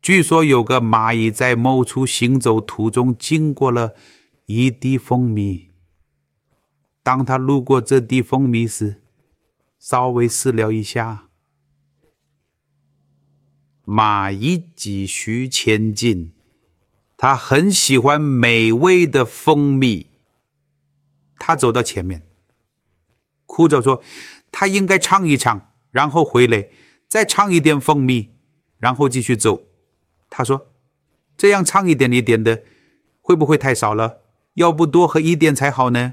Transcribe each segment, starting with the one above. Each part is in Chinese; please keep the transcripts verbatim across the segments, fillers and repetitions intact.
据说有个蚂蚁在某处行走途中经过了一滴蜂蜜，当他路过这滴蜂蜜时，稍微试了一下，蚂蚁继续前进。他很喜欢美味的蜂蜜。他走到前面，哭着说他应该尝一尝，然后回来再尝一点蜂蜜，然后继续走。他说这样尝一点一点的会不会太少了？要不多喝一点才好呢？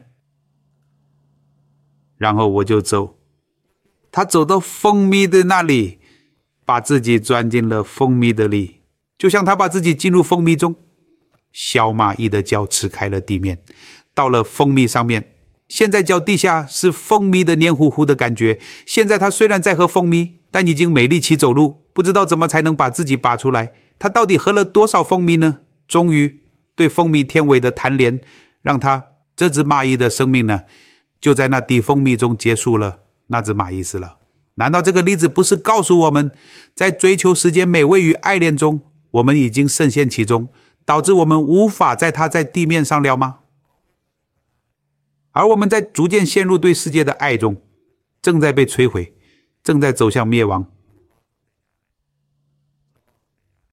然后我就走，他走到蜂蜜的那里，把自己钻进了蜂蜜的里，就像他把自己进入蜂蜜中。小蚂蚁的脚吃开了地面，到了蜂蜜上面，现在脚底下是蜂蜜的黏糊糊的感觉。现在他虽然在喝蜂蜜，但已经没力气走路，不知道怎么才能把自己拔出来。他到底喝了多少蜂蜜呢？终于对蜂蜜甜味的贪恋，让他这只蚂蚁的生命呢，就在那滴蜂蜜中结束了。那只蚂蚁死了。难道这个例子不是告诉我们，在追求世界美味与爱恋中，我们已经深陷其中，导致我们无法在它在地面上了吗？而我们在逐渐陷入对世界的爱中，正在被摧毁，正在走向灭亡。